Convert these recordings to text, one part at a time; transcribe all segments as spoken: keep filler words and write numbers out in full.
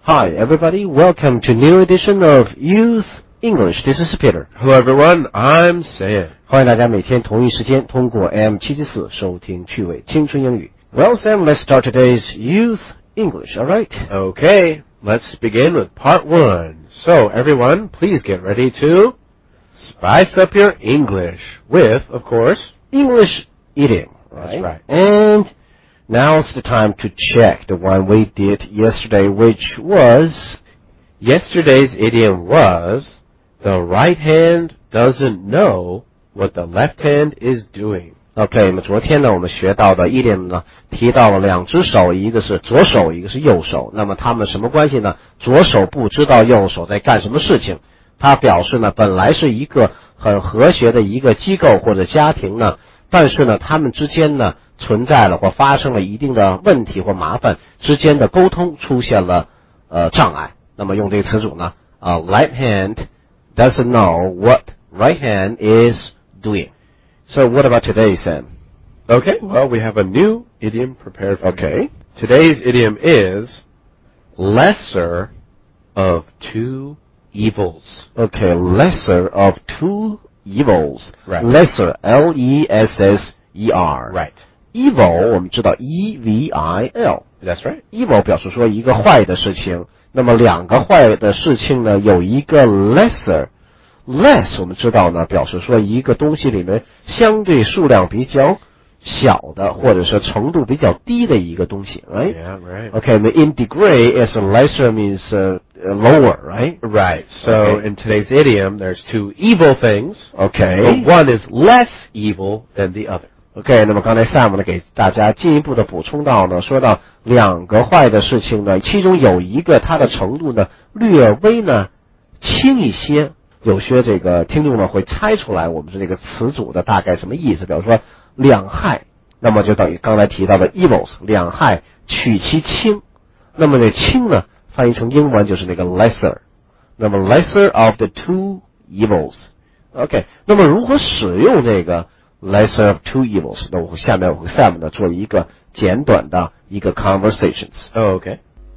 Hi, everybody. Welcome to new edition of Youth English. This is Peter. Hello, everyone. I'm Sam. 欢迎大家每天同一时间通过 A M 七七四收听趣味青春英语。Well, Sam, let's start today's Youth English. All right? Okay, let's begin with part one. So, everyone, please get ready to spice up your English with, of course, English eating. Right? That's right. And now's the time to check the one we did yesterday, which was... Yesterday's idiom was, the right hand doesn't know what the left hand is doing. OK, 那么昨天呢，我们学到的idiom呢，提到了两只手，一个是左手，一个是右手。那么它们什么关系呢？左手不知道右手在干什么事情。它表示呢，本来是一个很和谐的一个机构或者家庭呢，但是呢，他们之间呢，存在了或发生了一定的问题或麻烦，之间的沟通出现了呃障碍。那么用这个词组呢，呃 ，left hand doesn't know what right hand is doing. So what about today, Sam? Okay, well, we have a new idiom prepared for Okay. you. Today's idiom is lesser of two evils. Okay, lesser of two evils. Right. Lesser, L E S S E R. Right. Evil, 我们知道 E V I L. That's right. Evil 表示说一个坏的事情。那么两个坏的事情呢，有一个 lesser。less 我们知道呢，表示说一个东西里面相对数量比较小的，或者说程度比较低的一个东西 ，right? Yeah, right. Okay, in degree, as a lesser means uh, lower, right? Right. So Okay. in today's idiom, there's two evil things. Okay. But one is less evil than the other. OK, 那么刚才 Sam 呢给大家进一步的补充到呢，说到两个坏的事情呢，其中有一个它的程度呢略微呢轻一些。有些这个听众呢会猜出来我们是这个词组的大概什么意思，比如说两害，那么就等于刚才提到的 evils， 两害取其轻。那么这轻呢翻译成英文就是那个 lesser， 那么 lesser of the two evils。 OK， 那么如何使用这个 lesser of two evils？ 那我下面我和 Sam 呢做一个简短的一个 conversations。 Oh, okay.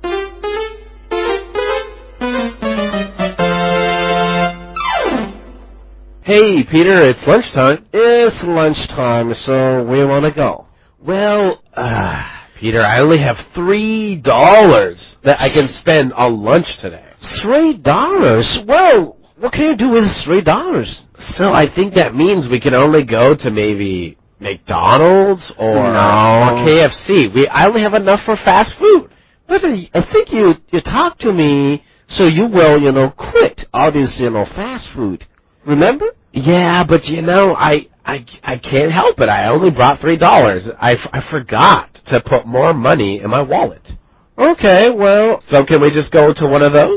Hey, Peter, it's lunchtime. It's lunchtime, so where you want to go? Well, uh, Peter, I only have three dollars that I can spend on lunch today. Three dollars? Well, what can you do with three dollars? So I think that means we can only go to maybe McDonald's or, No. or K F C. We I only have enough for fast food. But uh, I think you you talked to me, so you will you know quit all this you know fast food. Remember? Yeah, but you know, I I I can't help it. I only brought three dollars. I I forgot to put more money in my wallet. Okay, well, So can we just go to one of those?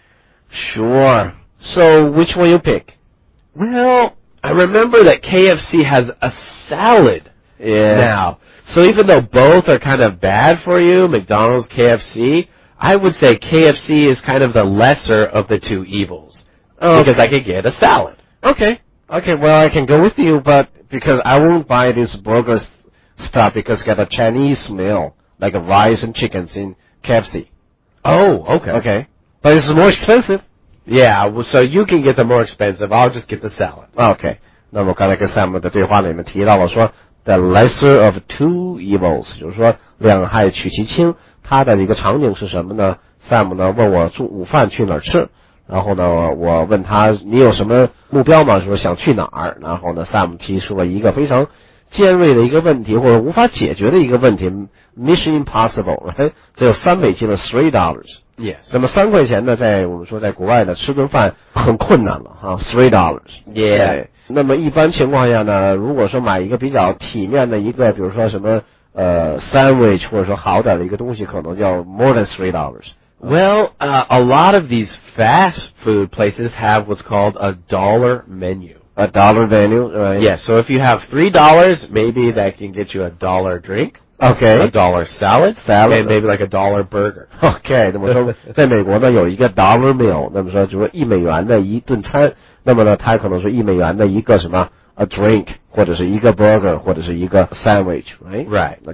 sure. So which one you pick? Well, I remember that K F C has a salad Yeah. now. So even though both are kind of bad for you, McDonald's, K F C, I would say K F C is kind of the lesser of the two evils. Okay. Because I could get a salad. Okay. Okay, well, I can go with you, but because I won't buy this burger stuff because it's got a Chinese smell, like a rice and chickens in K F C. Oh, okay. Okay. But it's more expensive. Yeah, well, so you can get the more expensive. I'll just get the salad. OK， 那么刚才跟 Sam 的对话里面提到了说 the lesser of two evils， 就是说两害取其轻。它的一个场景是什么呢？ Sam 呢问我中午饭去哪儿吃，然后呢我问他你有什么目标吗？说想去哪儿？然后呢 Sam 提出了一个非常尖锐的一个问题，或者无法解决的一个问题 ，Mission Impossible， 只有三美金的 three dollars。Yes， 那么三块钱呢，在我们说在国外呢吃顿饭很困难了哈 ，three dollars。Yeah， 那么一般情况下呢，如果说买一个比较体面的一个，比如说什么呃 sandwich 或者说好点的一个东西，可能要 more than three dollars。Well, uh, a lot of these fast food places have what's called a dollar menu. A dollar menu, right? Yeah, so if you have three dollars, maybe that can get you a dollar drink.Okay. A dollar salad, salad, and maybe like a dollar burger. OK， 那么说在美国呢有一个 dollar meal， 那么说就是一美元的一顿餐，那么呢它可能是一美元的一个什么 a drink， 或者是一个 burger， 或者是一个 sandwich， right? Right. OK，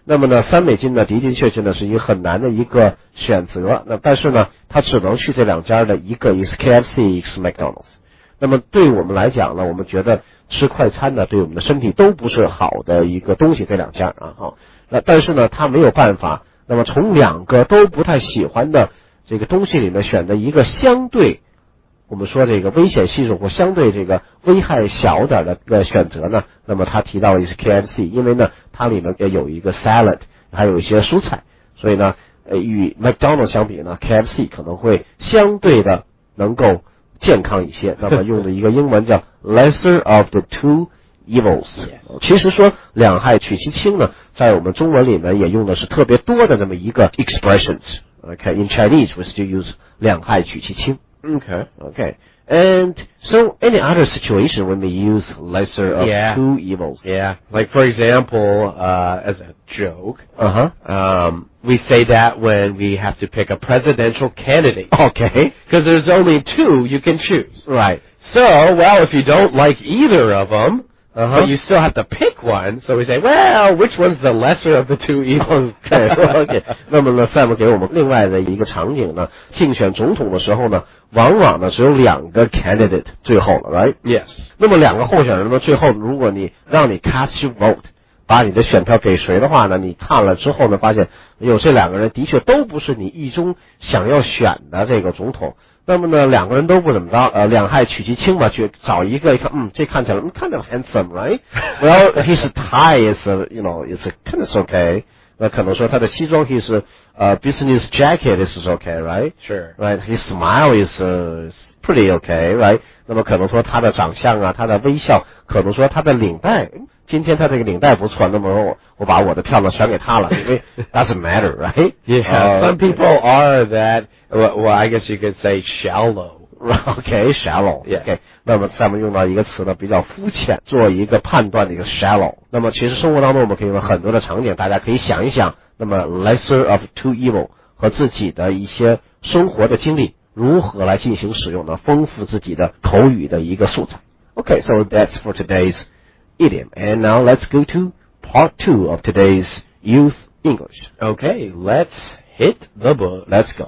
那么呢，三美金呢的的确确呢是一个很难的一个选择。那但是呢，他只能去这两家的一个，一个是 K F C， 一个是 McDonald's。那么对我们来讲呢，我们觉得吃快餐呢对我们的身体都不是好的一个东西，这两家啊哈。那但是呢，他没有办法，那么从两个都不太喜欢的这个东西里面选择一个相对我们说这个危险系数或相对这个危害小点的个选择呢，那么他提到的是 K F C， 因为呢它里面也有一个 salad， 还有一些蔬菜，所以呢呃与 McDonald's 相比呢 K F C 可能会相对的能够健康一些。那么用的一个英文叫 lesser of the two evils。 其实说两害取其轻呢，在我们中文里面也用的是特别多的这么一个 expressions。 Okay, in Chinese we still use 两害取其轻。 Okay. Okay. And so any other situation when we use lesser of yeah. two evils? Yeah. Like, for example, uh, as a joke, Uh-huh. um, we say that when we have to pick a presidential candidate. Okay. Because there's only two you can choose. Right. So, well, if you don't like either of them, Uh-huh. but you still have to pick one, so we say, well, which one's the lesser of the two evils? Okay, okay. 那么呢 Sam 给我们另外的一个场景呢，竞选总统的时候呢，往往呢只有两个 candidate 最后了 right？ Yes. 那么两个候选人呢，最后如果你让你 cast your vote， 把你的选票给谁的话呢，你看了之后呢，发现有这两个人的确都不是你意中想要选的这个总统。那么呢，两个人都不怎么着，呃，两害取其轻嘛，去找一个一看，嗯，这看起来，嗯，kind of handsome, right? Well, his tie is, uh, you know, it's kind of okay. 那可能说他的西装 his 呃 business jacket is okay, right? Sure. Right. His smile is, uh, pretty okay, right? 那么可能说他的长相啊，他的微笑，可能说他的领带，今天他这个领带不错，那么我我把我的票呢选给他了，因为 doesn't matter, right? Yeah. Uh, some people are that. Well, well, I guess you could say shallow. Okay, shallow. Yeah. Okay. 那么咱们用到一个词呢，比较肤浅，做一个判断的一个 shallow。那么其实生活当中我们可以用很多的场景，大家可以想一想。那么 lesser of two evil 和自己的一些生活的经历如何来进行使用呢？丰富自己的口语的一个素材。Okay, so that's for today's idiom. And now let's go to part two of today's youth English. Okay, let's hit the book. Let's go.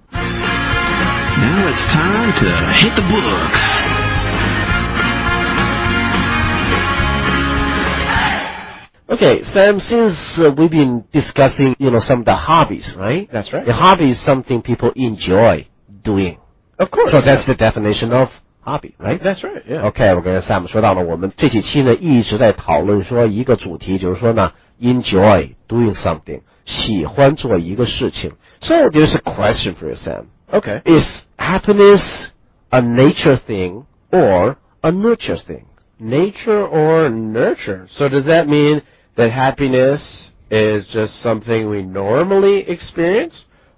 Now it's time to hit the books. Okay, Sam, since uh, we've been discussing, you know, some of the hobbies, right? That's right. The hobby is something people enjoy doing. Of course. So that's the definition of hobby, right? That's right, yeah. OK, 我跟 Sam 说到了，我们这几期呢一直在讨论说一个主题，就是说呢 enjoy doing something， 喜欢做一个事情。So there's a question for you, Sam. Okay. Is happiness a nature thing or a nurture thing? Nature or nurture? So does that mean that happiness is just something we normally experience,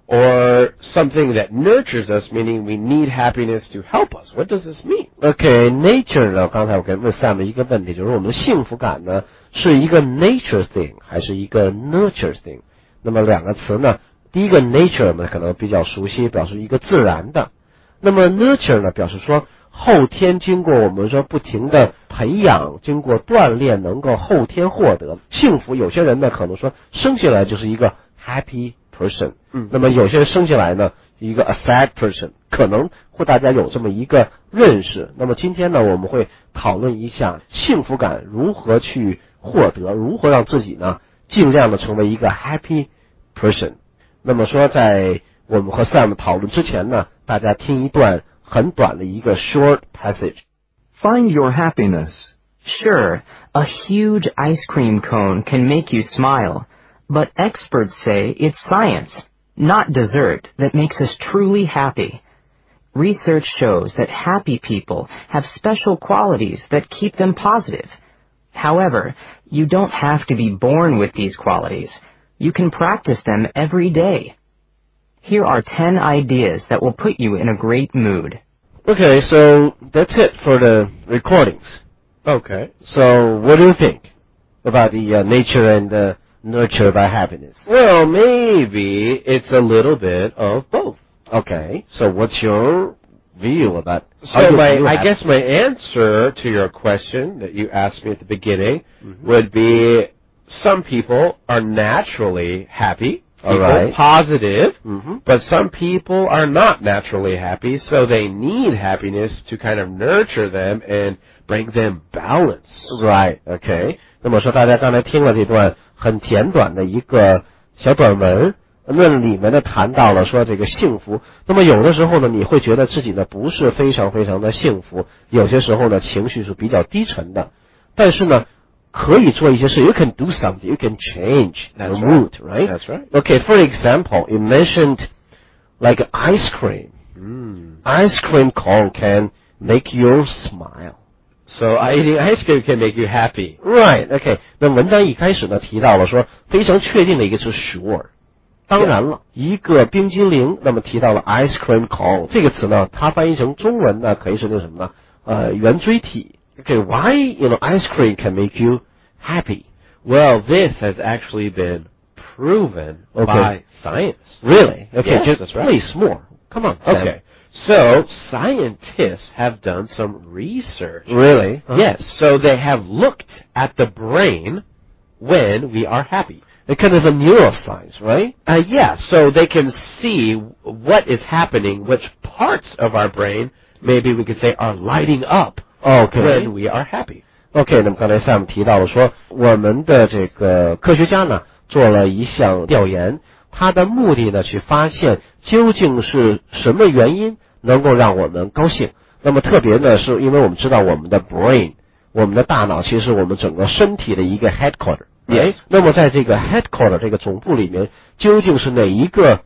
or something that nurtures us, meaning we need happiness to help us? What does this mean? OK, nature 呢，刚才我跟问 Sam 一个问题，就是我们的幸福感呢是一个 nature thing 还是一个 nurture thing？ 那么两个词呢，第一个 nature 我们可能比较熟悉，表示一个自然的。那么 nurture 呢，表示说后天经过我们说不停的培养，经过锻炼，能够后天获得幸福。有些人呢可能说生下来就是一个 happy person， 嗯， 那么有些人生下来呢一个 a sad person， 可能会大家有这么一个认识。那么今天呢我们会讨论一下幸福感如何去获得，如何让自己呢尽量的成为一个 happy person。那么说在我们和 Sam 讨论之前呢，大家听一段很短的一个 short passage. Find your happiness. Sure, a huge ice cream cone can make you smile, but experts say it's science, not dessert, that makes us truly happy. Research shows that happy people have special qualities that keep them positive. However, you don't have to be born with these qualities. You can practice them every day. Here are ten ideas that will put you in a great mood. Okay, so that's it for the recordings. Okay. So what do you think about the uh, nature and uh, nurture by happiness? Well, maybe it's a little bit of both. Okay, so what's your view about how So you my, view I happiness? guess my answer to your question that you asked me at the beginning Mm-hmm. would be some people are naturally happy, people Alright. positive, Mhm. but some people are not naturally happy, so they need happiness to kind of nurture them and bring them balance. Right, OK。那么说，大家刚才听了这段很简短的一个小短文，那里面呢谈到了说这个幸福。那么有的时候呢，你会觉得自己呢不是非常非常的幸福，有些时候呢情绪是比较低沉的，但是呢可以做一些事。You can do something. You can change That's your right. mood, right? That's right. Okay, for example, you mentioned like ice cream. Mm. Ice cream cone can make you smile. So eating ice cream can make you happy. Right, okay. 那文章一开始呢提到了说非常确定的一个是 sure。当然了，一个冰激凌，那么提到了 ice cream cone 这个词呢，它翻译成中文呢可以是那什么呢？呃，圆锥体。Okay, why you know ice cream can make you happy? Well, this has actually been proven Okay. by science. Really? Okay, Yes, just that's right. please more. Come on. Sam. Okay. So, scientists have done some research. Really? Yes. So they have looked at the brain when we are happy. It's kind of a neuroscience, right? Uh, yeah. So they can see what is happening, which parts of our brain, maybe we could say, are lighting up Okay. when we are happy. OK，那么刚才 Sam 提到了说，我们的这个科学家呢做了一项调研，他的目的呢去发现究竟是什么原因能够让我们高兴。那么特别呢是因为我们知道我们的 brain， 我们的大脑其实是我们整个身体的一个 headquarter。 Yes. 那么在这个 headquarter 这个总部里面，究竟是哪一个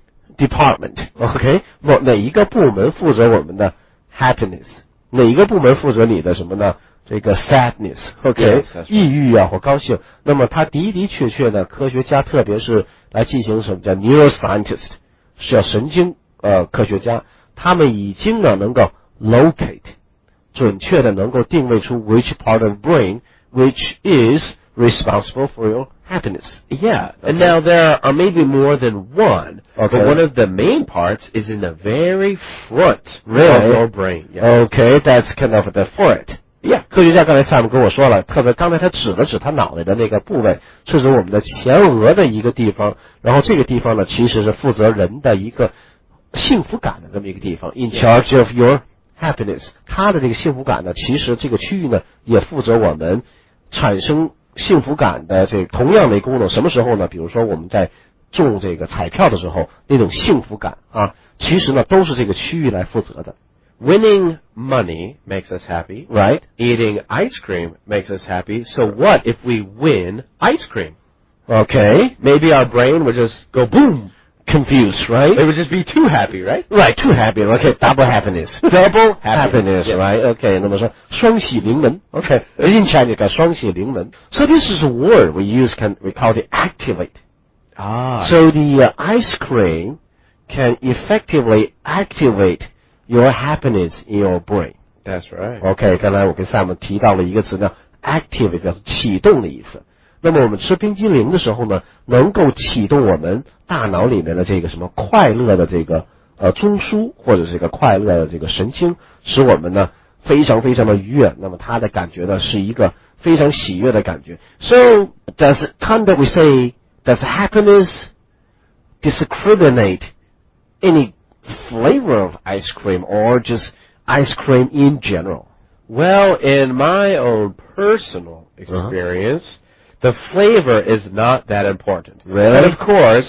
department？OK， 哪哪一个部门负责我们的 happiness？ 哪一个部门负责你的什么呢？这个 sadness，OK，、okay? Yes, that's right. 抑郁啊或高兴。那么它的的确确呢，科学家特别是来进行什么叫 neuroscientist， 是叫神经呃科学家，他们已经呢能够 locate， 准确的能够定位出 which part of the brain which is responsible for your happiness. Yeah, and now there are maybe more than one, Okay. but one of the main parts is in the very front Really? of your brain. Yeah. Okay, that's kind of the forehead. Yeah， 科学家刚才 Sam 跟我说了，特别刚才他指了指他脑袋的那个部位，是指我们的前额的一个地方，然后这个地方呢，其实是负责人的一个幸福感的这么一个地方 ，in charge of your happiness。他的这个幸福感呢，其实这个区域呢，也负责我们产生幸福感的这同样的功能。什么时候呢？比如说我们在中这个彩票的时候，那种幸福感啊，其实呢都是这个区域来负责的。 Winning money makes us happy. Right? Eating ice cream makes us happy. So what if we win ice cream? Okay. Maybe our brain would just go boom. Confused, right? It would just be too happy, right? Right, too happy. Okay, double happiness. Double happiness, Yeah. right? Okay, 那么说双喜临门. Okay, in Chinese 叫双喜临门. So this is a word we use, can we call it activate. Ah. So the uh, ice cream can effectively activate your happiness in your brain. That's right. OK， 刚才我跟 Sam 提到了一个词呢 ，activate 表示启动的意思。那么我们吃冰激凌的时候呢，能够启动我们大脑里面的这个什么快乐的这个呃中枢，或者这个快乐的这个神经，使我们呢非常非常的愉悦。那么它的感觉呢是一个非常喜悦的感觉。So does kind of we say does happiness discriminate any flavor of ice cream or just ice cream in general? Well, in my own personal experience, the flavor is not that important. Really? And of course,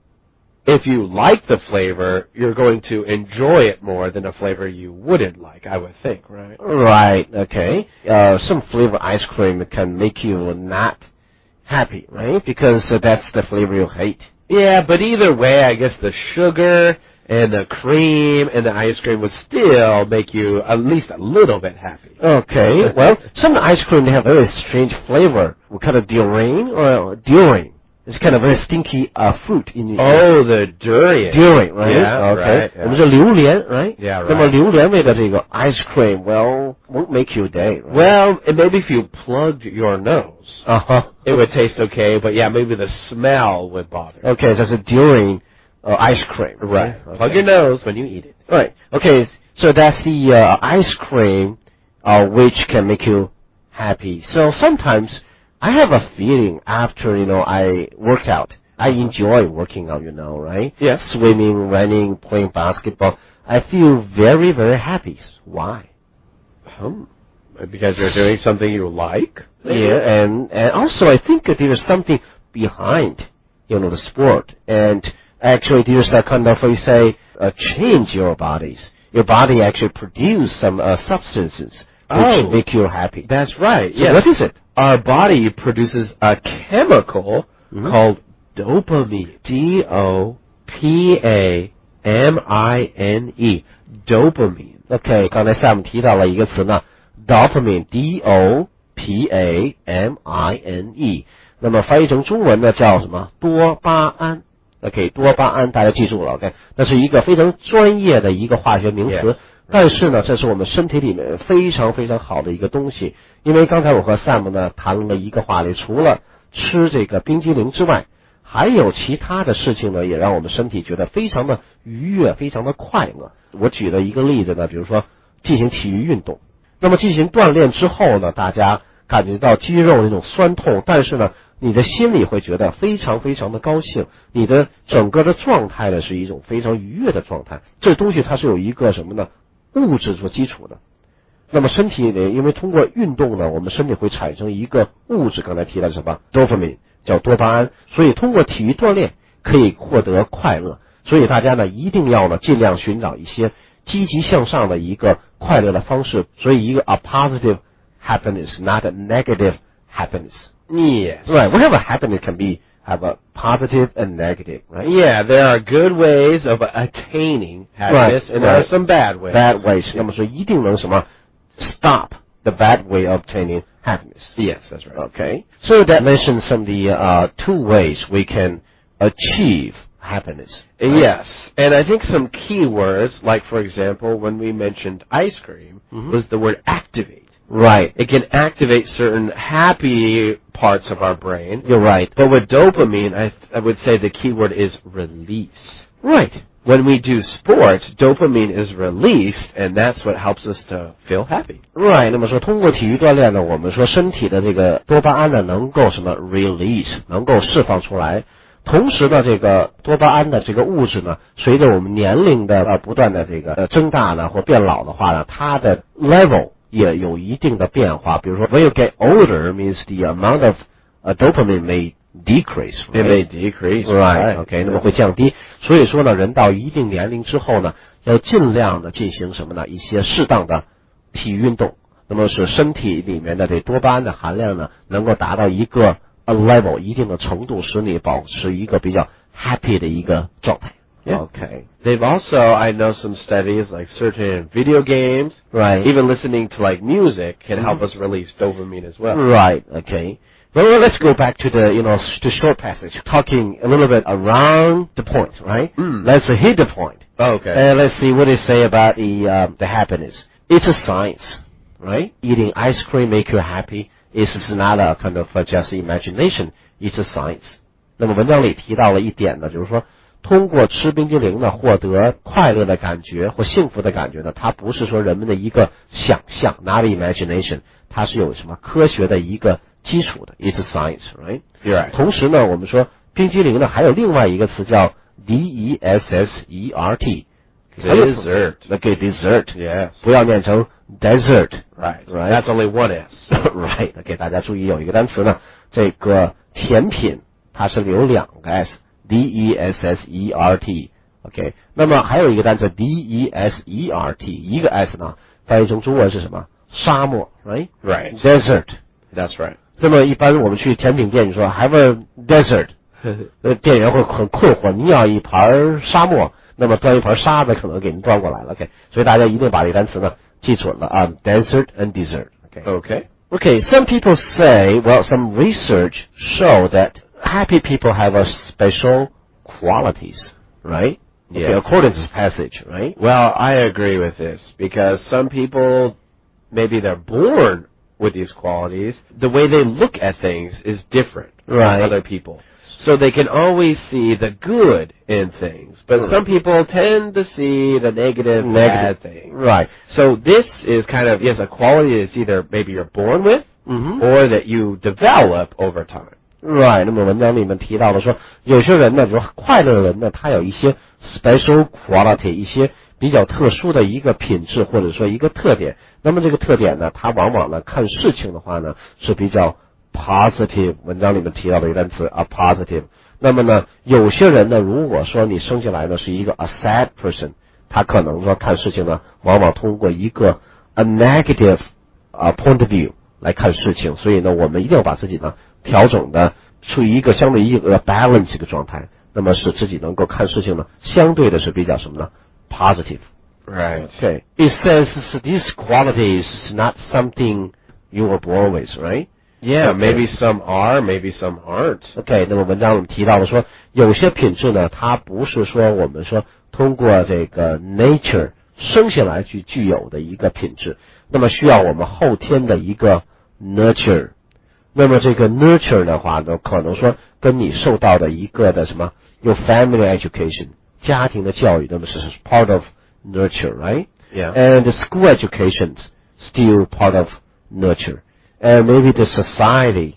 if you like the flavor, you're going to enjoy it more than a flavor you wouldn't like, I would think, right? Right, okay. Uh, some flavor ice cream can make you not happy, right? Because uh, that's the flavor you hate. Yeah, but either way, I guess the sugar and the cream and the ice cream would still make you at least a little bit happy. Okay, well, some ice cream they have very strange flavor. We call it durian or durian. It's kind of very stinky uh, fruit in your Oh, the durian. durian, right? Yeah, okay. right, yeah. 我们说榴莲, right? Yeah, right. 那么榴莲味的这个 ice cream, well, won't make your day, right? Well, and maybe if you plugged your nose, uh-huh. it would taste okay, but yeah, maybe the smell would bother. Okay, so it's a durian uh, ice cream. Right. Okay. Plug your nose when you eat it. Right. Okay, so that's the uh, ice cream uh, which can make you happy. So sometimes I have a feeling after, you know, I work out, I enjoy working out, you know, right? Yes. Swimming, running, playing basketball. I feel very, very happy. Why? Um, because you're doing something you like? Yeah, and, and also I think that there is something behind, you know, the sport. And actually there's a kind of, we say, uh, change your bodies. Your body actually produce some uh, substances which Oh. make you happy. That's right. So yes. what is it? Our body produces a chemical Mhm. called dopamine. D O P A M I N E. Dopamine. OK， 刚才 Sam 提到了一个词呢 ，dopamine， D O P A M I N E， 那么翻译成中文呢叫什么？多巴胺。OK， 多巴胺大家记住了 ，OK， 那是一个非常专业的一个化学名词。 Yeah. 但是呢，这是我们身体里面非常非常好的一个东西，因为刚才我和 Sam 呢谈论了一个话题，除了吃这个冰激凌之外，还有其他的事情呢，也让我们身体觉得非常的愉悦，非常的快乐。我举了一个例子呢，比如说进行体育运动，那么进行锻炼之后呢，大家感觉到肌肉那种酸痛，但是呢，你的心里会觉得非常非常的高兴，你的整个的状态呢是一种非常愉悦的状态。这东西它是有一个什么呢？物质做基础的。那么身体呢，因为通过运动呢，我们身体会产生一个物质，刚才提到什么 dopamine 叫多巴胺，所以通过体育锻炼可以获得快乐。所以大家呢一定要呢尽量寻找一些积极向上的一个快乐的方式。所以一个 a positive happiness, not a negative happiness. Yes. Right. Whatever happiness can be have a positive and negative, right? Yeah, there are good ways of attaining happiness, Right, and there are right. some bad ways. Bad ways. 那么说一定能什么 stop the bad way of obtaining happiness. Yes, that's right. Okay. So that mentions some of the uh, two ways we can achieve happiness. right? Yes, and I think some key words, like for example, when we mentioned ice cream, Mhm. was the word activate. Right. It can activate certain happy parts of our brain. You're right. But with dopamine, I, I would say the key word is release. Right. When we do sports, dopamine is released, and that's what helps us to feel happy. Right. 那么说通过体育锻炼呢，我们说身体的这个多巴胺呢能够什么 release， 能够释放出来。同时呢，这个多巴胺的这个物质呢，随着我们年龄的呃不断的这个呃增大呢或变老的话呢，它的 level 也有一定的变化。比如说 when you get older means the amount of uh, dopamine may decrease. It Right? may decrease. Right. OK. 那么会降低。所以说呢，人到一定年龄之后呢，要尽量的进行什么呢？一些适当的体育运动，那么使身体里面的这多巴胺的含量呢，能够达到一个 a level 一定的程度，使你保持一个比较 happy 的一个状态。 Yeah. OK. They've also, I know some studies, like certain video games, Right. even listening to like music can help us release dopamine as well. Right. Okay. Well, let's go back to the, you know, the short passage, talking a little bit around the point, right? Mm. Let's hit the point. Okay. And let's see what they say about the uh, the happiness. It's a science, right? Eating ice cream make you happy. It's not a kind of uh, just imagination. It's a science. 那么文章里提到了一点呢，就是说通过吃冰激凌呢获得快乐的感觉或幸福的感觉呢，它不是说人们的一个想象 ，not imagination， 它是有什么科学的一个基础的 ，it's a science, right? You're right. 同时呢，我们说冰激凌呢还有另外一个词叫 D E S S E R T， Dessert. OK dessert， Yes. 不要念成 desert， Right. Right. That's only one S. right？ OK， 大家注意有一个单词呢，这个甜品它是有两个 S，D E S S E R T。OK， 那么还有一个单词 D E S E R T， 一个 S 呢，翻译成中文是什么？沙漠 ，right？ Right. Desert。 That's right. 那么一般我们去甜品店，你说 have a desert， 那店员会很困惑，你要一盘沙漠，那么端一盘沙子可能给您端过来了。OK， 所以大家一定把这个单词呢记准了啊 ，desert and dessert。OK。 Okay. Okay, some people say, well, some research show that happy people have a special qualities, right? Okay, Yes. according to this passage, right? Well, I agree with this because some people, maybe they're born with these qualities. The way they look at things is different Right. from other people. So they can always see the good in things. But Right. some people tend to see the negative, Negative. bad things. Right. So this is kind of, yes, a quality that's either maybe you're born with 嗯哼 or that you develop over time. Right， 那么文章里面提到了说，有些人呢，比如快乐的人呢，他有一些 special quality， 一些比较特殊的一个品质或者说一个特点。那么这个特点呢，他往往呢看事情的话呢是比较 positive。文章里面提到的一个单词 a positive。那么呢，有些人呢，如果说你生下来呢是一个 a sad person， 他可能说看事情呢，往往通过一个 a negative 啊 point of view 来看事情。所以呢，我们一定要把自己呢调整的处于一个相对一个 balance 的状态，那么使自己能够看事情呢，相对的是比较什么呢 ？positive。 Right. Okay. It says these qualities is not something you were born with, right? Yeah, Okay. maybe some are, maybe some aren't. OK， 那么文章我们提到了说，有些品质呢，它不是说我们说通过这个 nature 生下来去具有的一个品质，那么需要我们后天的一个 nurture。那么这个 nurture 的话呢，可能说跟你受到的一个的什么，有 family education 家庭的教育，那么是 part of nurture, right? Yeah. And the school education still part of nurture. And maybe the society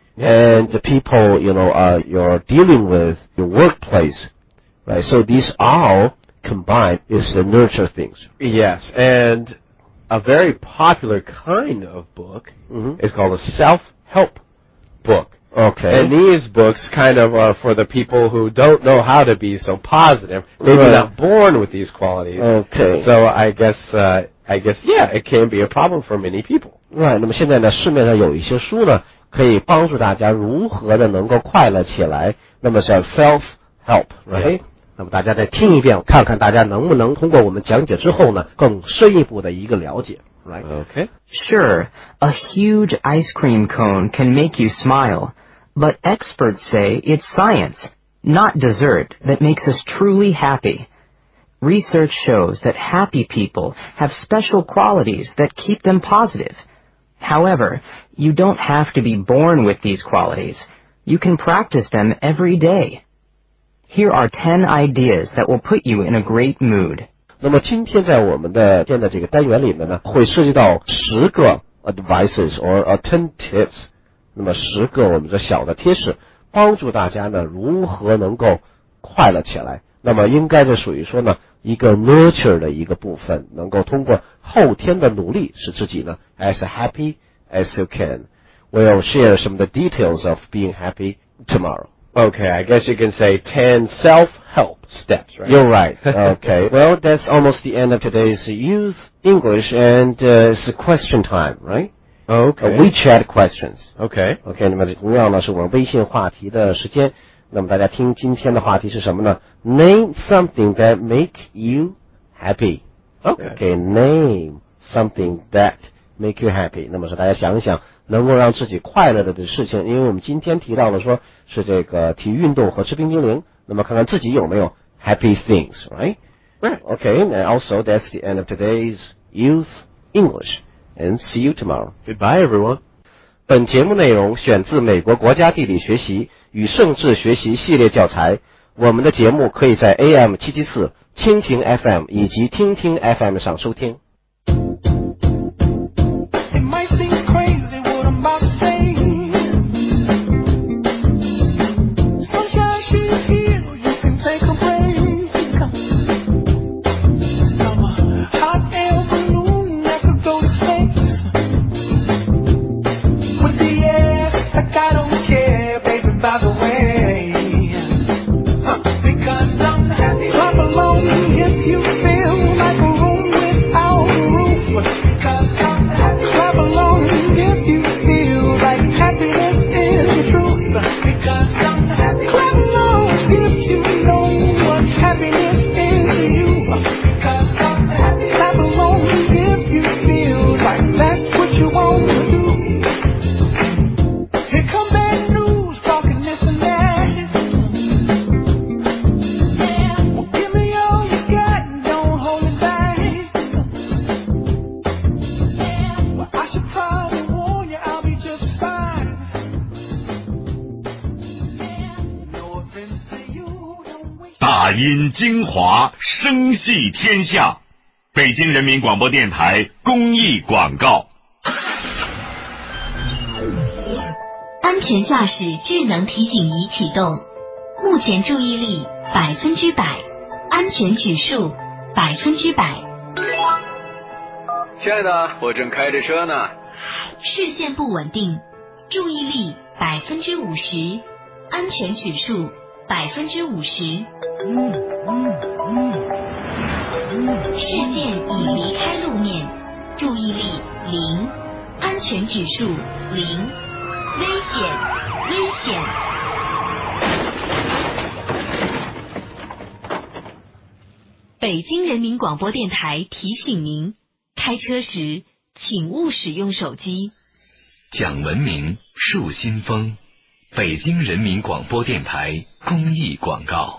and the people, you know, uh, you're dealing with, your workplace, right? So these all combined is the nurture things. Yes, and a very popular kind of book Mhm. is called a self-help book. Okay. And these books kind of are for the people who don't know how to be so positive, maybe Right. not born with these qualities. Okay. So I guess, uh, I guess, yeah, it can be a problem for many people. Right. 那么现在呢，市面上有一些书呢，可以帮助大家如何的能够快乐起来。那么叫 self-help，right？ 那么大家再听一遍，看看大家能不能通过我们讲解之后呢，更深一步的一个了解。Right? Okay. Sure, a huge ice cream cone can make you smile, but experts say it's science, not dessert, that makes us truly happy. Research shows that happy people have special qualities that keep them positive. However, you don't have to be born with these qualities. You can practice them every day. Here are ten ideas that will put you in a great mood. 那么今天在我们的今天的这个单元里面呢，会涉及到十个 advices or alternatives， 那么十个我们的小的贴士，帮助大家呢如何能够快乐起来。那么应该是属于说呢一个 nurture 的一个部分，能够通过后天的努力使自己呢 as happy as you can. We'll share some of the details of being happy tomorrow. Okay, I guess you can say ten self-help steps, right? You're right. Okay. Well, that's almost the end of today's Youth English, and uh, it's question time, right? Okay. Uh, WeChat questions. Okay. OK， 那么同样呢是我们微信话题的时间。那么大家听今天的话题是什么呢 ？Name something that make you happy. Okay. OK, name something that make you happy. 那么说大家想一想，能够让自己快乐的的事情，因为我们今天提到了说是这个体育运动和吃冰激凌，那么看看自己有没有 happy things, right? Right. Okay, and also that's the end of today's Youth English, and see you tomorrow. Goodbye, everyone. 本节目内容选自美国国家地理学习与政治学习系列教材。我们的节目可以在 A M 七七四、蜻蜓 F M 以及听听 F M 上收听。 大音精华，声系天下。北京人民广播电台公益广告。 安全驾驶智能提醒仪启动，目前注意力百分之百，安全指数百分之百。 亲爱的，我正开着车呢。 视线不稳定，注意力百分之五十，安全指数百分之五十。视线已离开路面，注意力零，安全指数零，危险，危险。北京人民广播电台提醒您，开车时请勿使用手机。 讲文明，树新风，北京人民广播电台公益广告。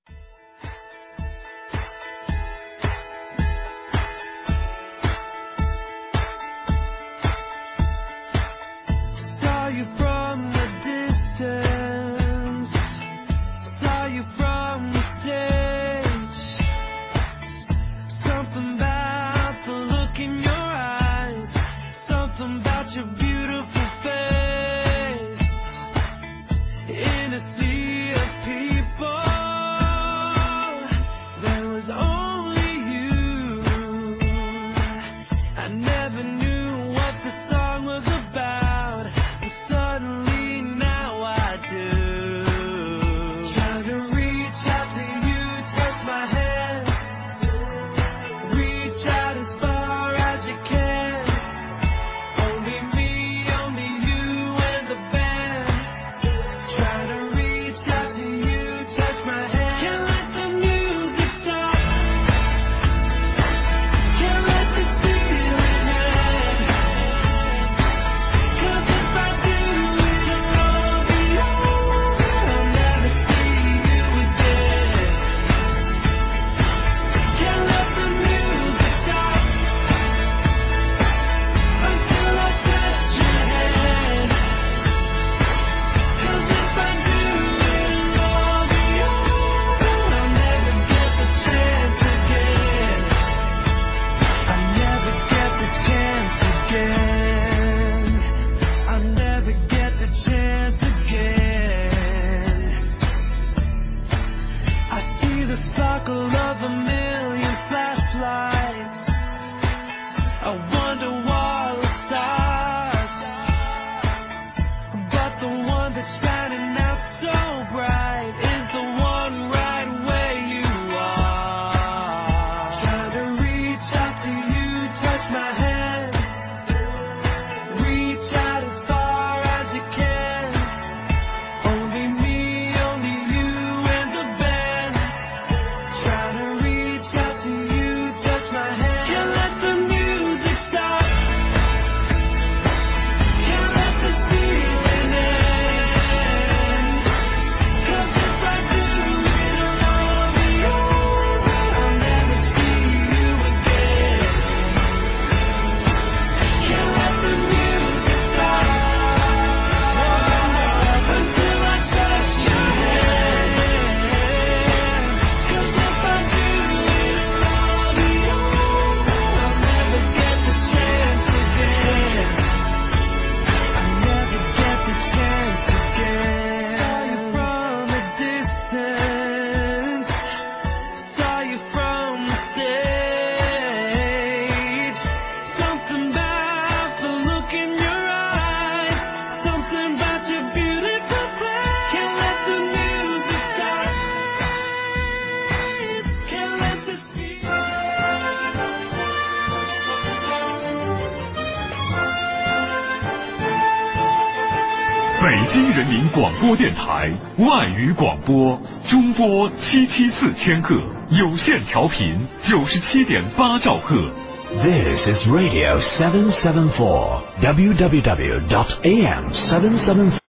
北京人民广播电台外语广播，中波七七四千赫，有线调频九十七点八兆赫。 This is Radio seven seven four, w w w dot a m seven seven four